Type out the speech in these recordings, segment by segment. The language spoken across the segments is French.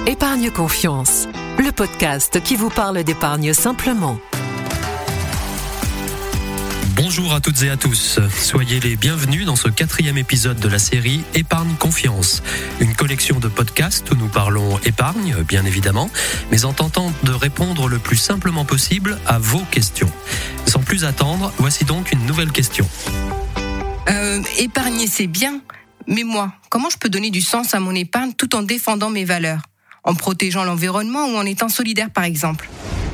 Épargne Confiance, le podcast qui vous parle d'épargne simplement. Bonjour à toutes et à tous, soyez les bienvenus dans ce 4e épisode de la série Épargne Confiance, une collection de podcasts où nous parlons épargne, bien évidemment, mais en tentant de répondre le plus simplement possible à vos questions. Sans plus attendre, voici donc une nouvelle question. Épargner c'est bien, mais moi, comment je peux donner du sens à mon épargne tout en défendant mes valeurs ? En protégeant l'environnement ou en étant solidaire par exemple ?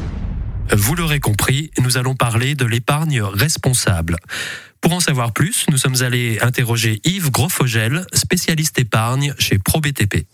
Vous l'aurez compris, nous allons parler de l'épargne responsable. Pour en savoir plus, nous sommes allés interroger Yves Grosfogel, spécialiste épargne chez ProBTP.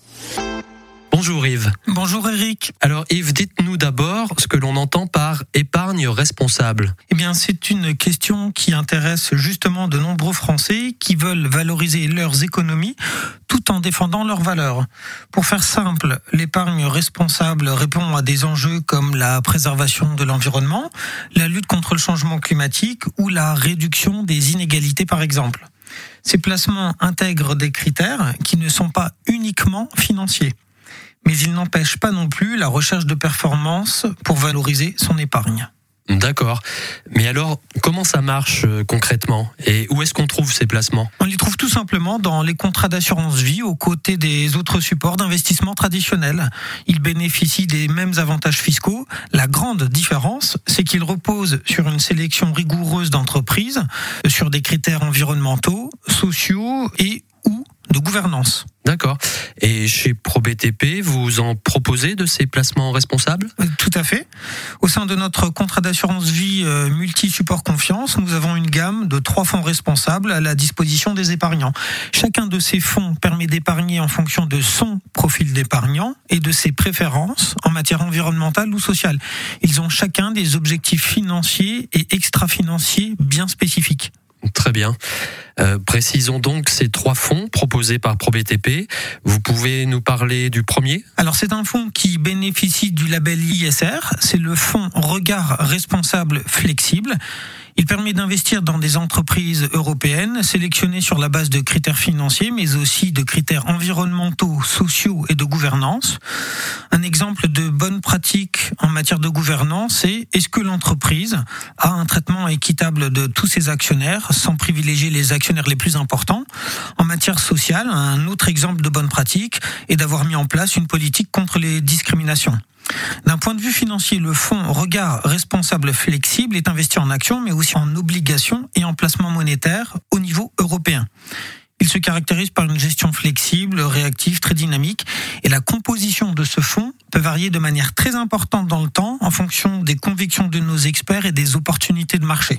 Bonjour Yves. Bonjour Eric. Alors Yves, dites-nous d'abord ce que l'on entend par épargne responsable. Eh bien, c'est une question qui intéresse justement de nombreux Français qui veulent valoriser leurs économies tout en défendant leurs valeurs. Pour faire simple, l'épargne responsable répond à des enjeux comme la préservation de l'environnement, la lutte contre le changement climatique ou la réduction des inégalités par exemple. Ces placements intègrent des critères qui ne sont pas uniquement financiers. Mais il n'empêche pas non plus la recherche de performance pour valoriser son épargne. D'accord. Mais alors, comment ça marche concrètement ? Et où est-ce qu'on trouve ces placements ? On les trouve tout simplement dans les contrats d'assurance vie aux côtés des autres supports d'investissement traditionnels. Ils bénéficient des mêmes avantages fiscaux. La grande différence, c'est qu'ils reposent sur une sélection rigoureuse d'entreprises, sur des critères environnementaux, sociaux et ou de gouvernance. D'accord. Et chez ProBTP, vous en proposez de ces placements responsables ? Tout à fait. Au sein de notre contrat d'assurance vie multi-support confiance, nous avons une gamme de 3 fonds responsables à la disposition des épargnants. Chacun de ces fonds permet d'épargner en fonction de son profil d'épargnant et de ses préférences en matière environnementale ou sociale. Ils ont chacun des objectifs financiers et extra-financiers bien spécifiques. Très bien. Précisons donc ces 3 fonds proposés par ProBTP. Vous pouvez nous parler du premier ? Alors c'est un fonds qui bénéficie du label ISR, c'est le fonds Regard Responsable Flexible. Il permet d'investir dans des entreprises européennes sélectionnées sur la base de critères financiers, mais aussi de critères environnementaux, sociaux et de gouvernance. Un exemple de bonne pratique en matière de gouvernance, c'est est-ce que l'entreprise a un traitement équitable de tous ses actionnaires sans privilégier les actionnaires les plus importants ? En matière sociale, un autre exemple de bonne pratique est d'avoir mis en place une politique contre les discriminations. D'un point de vue financier, le fonds Regard Responsable Flexible est investi en actions, mais aussi en obligations et en placements monétaires au niveau européen. Il se caractérise par une gestion flexible, réactive, très dynamique, et la composition de ce fonds peut varier de manière très importante dans le temps en fonction des convictions de nos experts et des opportunités de marché.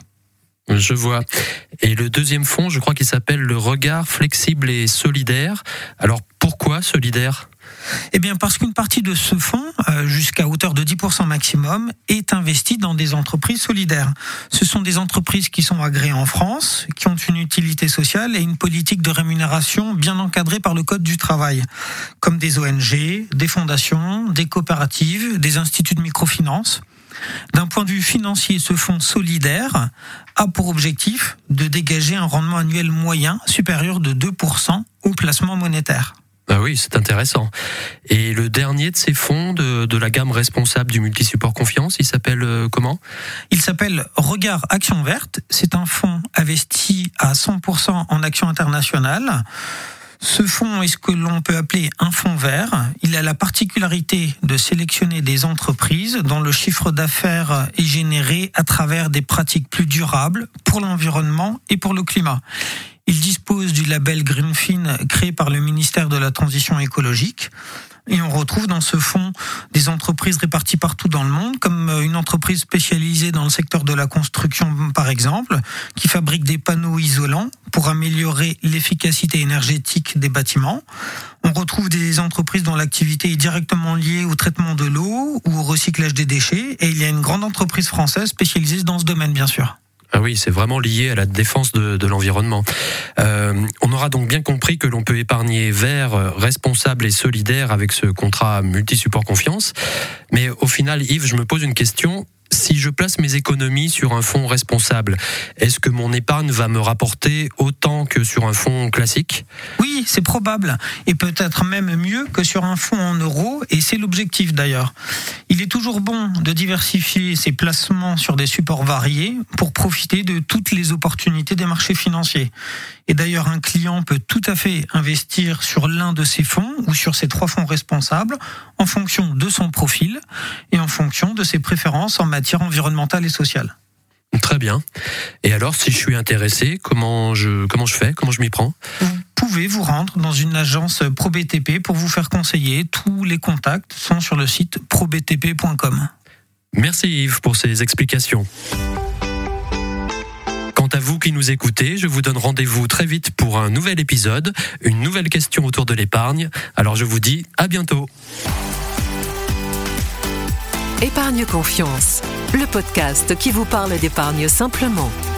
Je vois. Et le deuxième fonds, je crois qu'il s'appelle le Regard Flexible et Solidaire. Alors pourquoi solidaire ? Eh bien parce qu'une partie de ce fonds, jusqu'à hauteur de 10% maximum, est investie dans des entreprises solidaires. Ce sont des entreprises qui sont agréées en France, qui ont une utilité sociale et une politique de rémunération bien encadrée par le Code du travail, comme des ONG, des fondations, des coopératives, des instituts de microfinance. D'un point de vue financier, ce fonds solidaire a pour objectif de dégager un rendement annuel moyen supérieur de 2% au placement monétaire. Ah oui, c'est intéressant. Et le dernier de ces fonds de la gamme responsable du multi-support confiance, il s'appelle comment ? Il s'appelle Regard Action Verte. C'est un fonds investi à 100% en actions internationales. Ce fonds est ce que l'on peut appeler un fonds vert. Il a la particularité de sélectionner des entreprises dont le chiffre d'affaires est généré à travers des pratiques plus durables pour l'environnement et pour le climat. Il dispose du label Greenfin créé par le ministère de la Transition écologique. Et on retrouve dans ce fonds des entreprises réparties partout dans le monde, comme une entreprise spécialisée dans le secteur de la construction, par exemple, qui fabrique des panneaux isolants pour améliorer l'efficacité énergétique des bâtiments. On retrouve des entreprises dont l'activité est directement liée au traitement de l'eau ou au recyclage des déchets. Et il y a une grande entreprise française spécialisée dans ce domaine, bien sûr. Ah oui, c'est vraiment lié à la défense de l'environnement. On aura donc bien compris que l'on peut épargner vert, responsable et solidaire avec ce contrat multi-support confiance. Mais au final, Yves, je me pose une question. Si je place mes économies sur un fonds responsable, est-ce que mon épargne va me rapporter autant que sur un fonds classique ? Oui, c'est probable, et peut-être même mieux que sur un fonds en euros, et c'est l'objectif d'ailleurs. Il est toujours bon de diversifier ses placements sur des supports variés pour profiter de toutes les opportunités des marchés financiers. Et d'ailleurs, un client peut tout à fait investir sur l'un de ces fonds ou sur ces 3 fonds responsables en fonction de son profil et en fonction de ses préférences en matière environnementale et sociale. Très bien. Et alors, si je suis intéressé, comment je fais ? Comment je m'y prends ? Vous pouvez vous rendre dans une agence ProBTP pour vous faire conseiller. Tous les contacts sont sur le site probtp.com. Merci Yves pour ces explications. Quant à vous qui nous écoutez, je vous donne rendez-vous très vite pour un nouvel épisode, une nouvelle question autour de l'épargne. Alors je vous dis à bientôt. Épargne Confiance, le podcast qui vous parle d'épargne simplement.